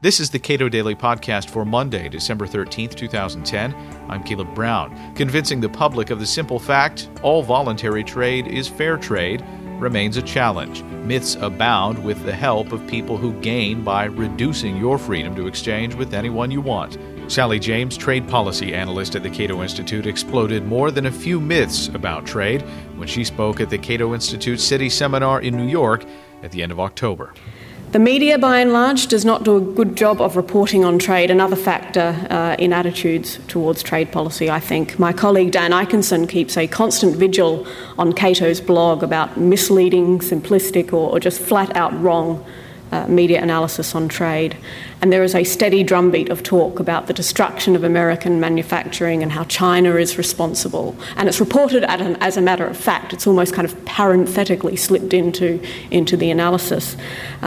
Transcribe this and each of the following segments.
This is the Cato Daily Podcast for Monday, December 13th, 2010. I'm Caleb Brown. Convincing the public of the simple fact all voluntary trade is fair trade remains a challenge. Myths abound with the help of people who gain by reducing your freedom to exchange with anyone you want. Sally James, trade policy analyst at the Cato Institute, exploded more than a few myths about trade when she spoke at the Cato Institute City Seminar in New York at the end of October. The media, by and large, does not do a good job of reporting on trade, another factor in attitudes towards trade policy, I think. My colleague Dan Ikenson keeps a constant vigil on Cato's blog about misleading, simplistic, or just flat-out wrong media analysis on trade. And there is a steady drumbeat of talk about the destruction of American manufacturing and how China is responsible. And it's reported as a matter of fact. It's almost kind of parenthetically slipped into the analysis.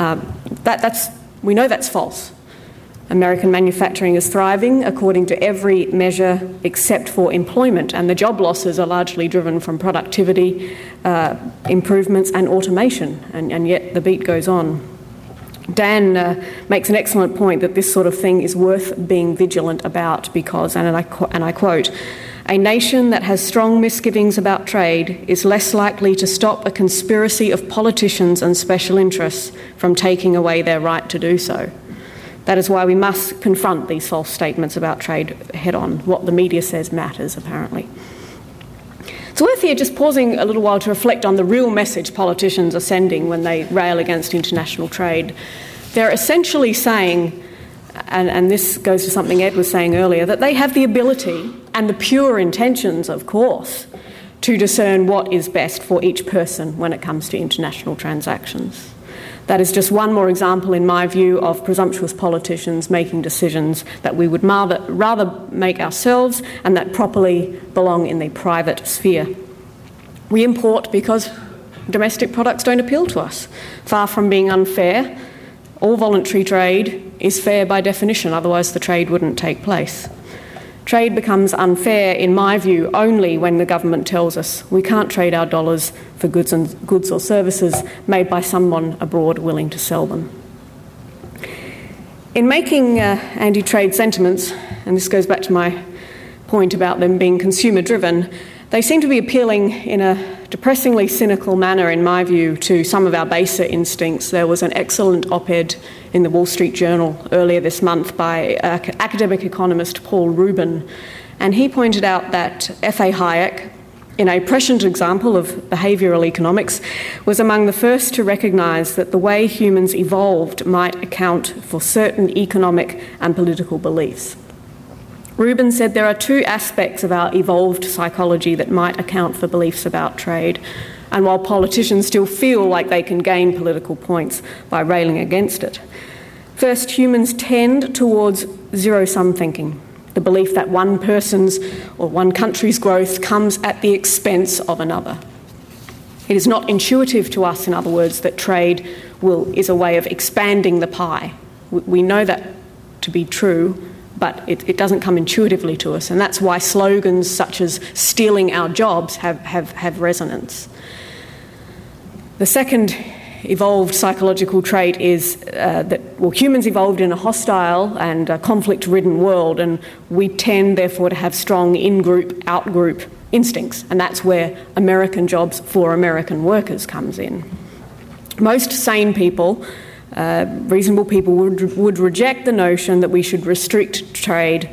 We know that's false. American manufacturing is thriving according to every measure except for employment, and the job losses are largely driven from productivity improvements and automation, and yet the beat goes on. Dan makes an excellent point that this sort of thing is worth being vigilant about because, and I quote, "A nation that has strong misgivings about trade is less likely to stop a conspiracy of politicians and special interests from taking away their right to do so." That is why we must confront these false statements about trade head on. What the media says matters, apparently. It's worth here just pausing a little while to reflect on the real message politicians are sending when they rail against international trade. They're essentially saying, and this goes to something Ed was saying earlier, that they have the ability and the pure intentions, of course, to discern what is best for each person when it comes to international transactions. That is just one more example, in my view, of presumptuous politicians making decisions that we would rather make ourselves and that properly belong in the private sphere. We import because domestic products don't appeal to us. Far from being unfair, all voluntary trade is fair by definition, otherwise the trade wouldn't take place. Trade becomes unfair, in my view, only when the government tells us we can't trade our dollars for goods or services made by someone abroad willing to sell them. In making anti-trade sentiments, and this goes back to my point about them being consumer-driven, they seem to be appealing in a depressingly cynical manner, in my view, to some of our baser instincts. There was an excellent op-ed in the Wall Street Journal earlier this month by academic economist Paul Rubin, and he pointed out that F.A. Hayek, in a prescient example of behavioural economics, was among the first to recognise that the way humans evolved might account for certain economic and political beliefs. Rubin said there are two aspects of our evolved psychology that might account for beliefs about trade, and while politicians still feel like they can gain political points by railing against it. First, humans tend towards zero-sum thinking, the belief that one person's or one country's growth comes at the expense of another. It is not intuitive to us, in other words, that trade is a way of expanding the pie. We know that to be true, but it doesn't come intuitively to us, and that's why slogans such as stealing our jobs have resonance. The second evolved psychological trait is that humans evolved in a hostile and conflict-ridden world, and we tend, therefore, to have strong in-group, out-group instincts, and that's where American jobs for American workers comes in. Most sane people, reasonable people, would reject the notion that we should restrict trade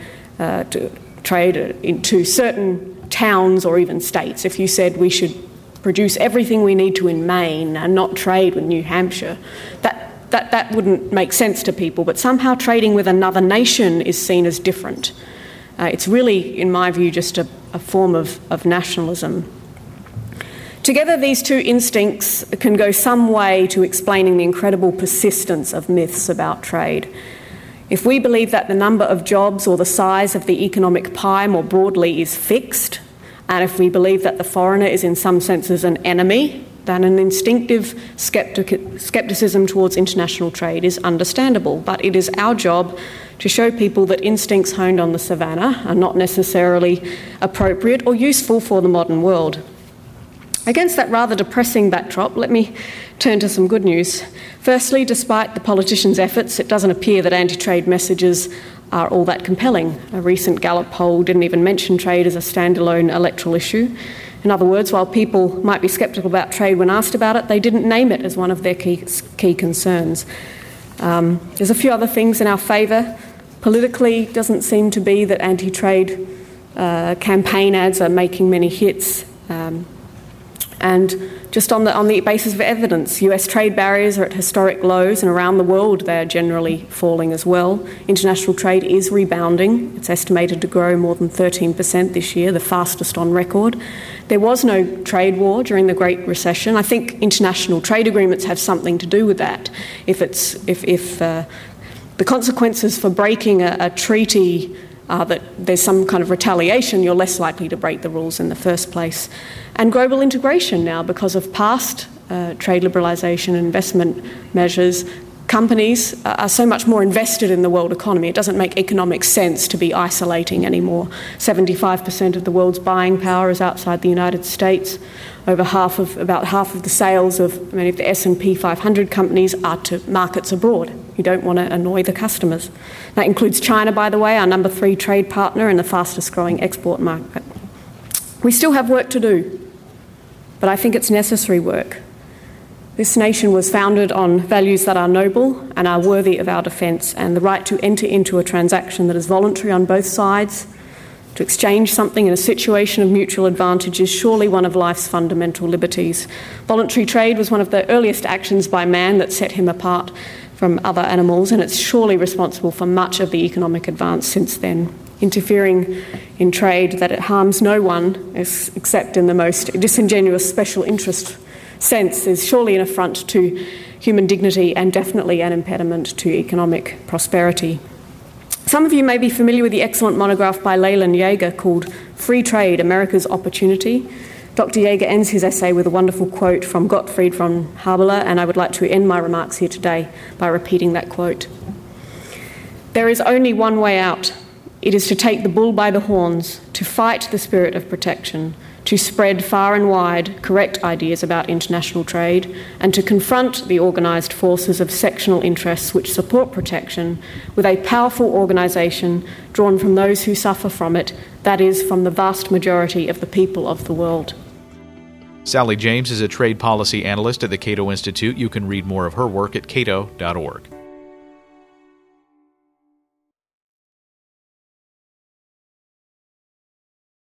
into certain towns or even states. If you said we should produce everything we need to in Maine and not trade with New Hampshire, that wouldn't make sense to people, but somehow trading with another nation is seen as different. It's really, in my view, just a form of nationalism. Together, these two instincts can go some way to explaining the incredible persistence of myths about trade. If we believe that the number of jobs or the size of the economic pie more broadly is fixed, and if we believe that the foreigner is in some senses an enemy, then an instinctive scepticism towards international trade is understandable. But it is our job to show people that instincts honed on the savannah are not necessarily appropriate or useful for the modern world. Against that rather depressing backdrop, let me turn to some good news. Firstly, despite the politicians' efforts, it doesn't appear that anti-trade messages are all that compelling. A recent Gallup poll didn't even mention trade as a standalone electoral issue. In other words, while people might be sceptical about trade when asked about it, they didn't name it as one of their key concerns. There's a few other things in our favour. Politically, it doesn't seem to be that anti-trade campaign ads are making many hits. And just on the basis of evidence, US trade barriers are at historic lows, and around the world they're generally falling as well. International trade is rebounding. It's estimated to grow more than 13% this year, the fastest on record. There was no trade war during the Great Recession. I think international trade agreements have something to do with that. If the consequences for breaking a treaty that there's some kind of retaliation, you're less likely to break the rules in the first place. And global integration now, because of past trade liberalisation and investment measures, companies are so much more invested in the world economy. It doesn't make economic sense to be isolating anymore. 75% of the world's buying power is outside the United States. About half of the sales of many of the S&P 500 companies are to markets abroad. You don't want to annoy the customers. That includes China, by the way, our number 3 trade partner and the fastest growing export market. We still have work to do, but I think it's necessary work. This nation was founded on values that are noble and are worthy of our defence, and the right to enter into a transaction that is voluntary on both sides, to exchange something in a situation of mutual advantage, is surely one of life's fundamental liberties. Voluntary trade was one of the earliest actions by man that set him apart from other animals, and it's surely responsible for much of the economic advance since then. Interfering in trade that it harms no one, except in the most disingenuous special interest sense, is surely an affront to human dignity and definitely an impediment to economic prosperity. Some of you may be familiar with the excellent monograph by Leland Yeager called Free Trade, America's Opportunity. Dr. Yeager ends his essay with a wonderful quote from Gottfried von Haberler, and I would like to end my remarks here today by repeating that quote. "There is only one way out. It is to take the bull by the horns, to fight the spirit of protection, to spread far and wide correct ideas about international trade, and to confront the organised forces of sectional interests which support protection with a powerful organisation drawn from those who suffer from it, that is, from the vast majority of the people of the world." Sally James is a trade policy analyst at the Cato Institute. You can read more of her work at cato.org.